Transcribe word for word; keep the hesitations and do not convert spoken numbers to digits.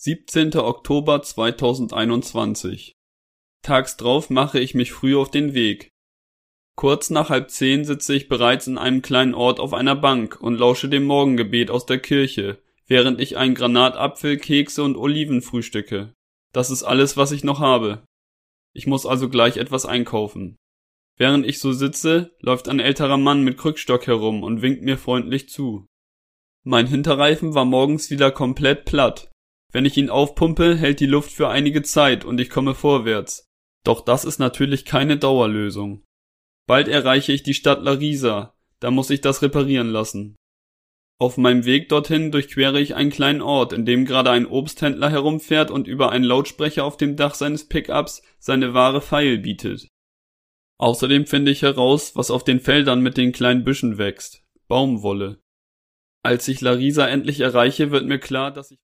siebzehnter Oktober zweitausendeinundzwanzig. Tags drauf mache ich mich früh auf den Weg. Kurz nach halb zehn sitze ich bereits in einem kleinen Ort auf einer Bank und lausche dem Morgengebet aus der Kirche, während ich einen Granatapfel, Kekse und Oliven frühstücke. Das ist alles, was ich noch habe. Ich muss also gleich etwas einkaufen. Während ich so sitze, läuft ein älterer Mann mit Krückstock herum und winkt mir freundlich zu. Mein Hinterreifen war morgens wieder komplett platt. Wenn ich ihn aufpumpe, hält die Luft für einige Zeit und ich komme vorwärts. Doch das ist natürlich keine Dauerlösung. Bald erreiche ich die Stadt Larisa, da muss ich das reparieren lassen. Auf meinem Weg dorthin durchquere ich einen kleinen Ort, in dem gerade ein Obsthändler herumfährt und über einen Lautsprecher auf dem Dach seines Pickups seine Ware feil bietet. Außerdem finde ich heraus, was auf den Feldern mit den kleinen Büschen wächst: Baumwolle. Als ich Larisa endlich erreiche, wird mir klar, dass ich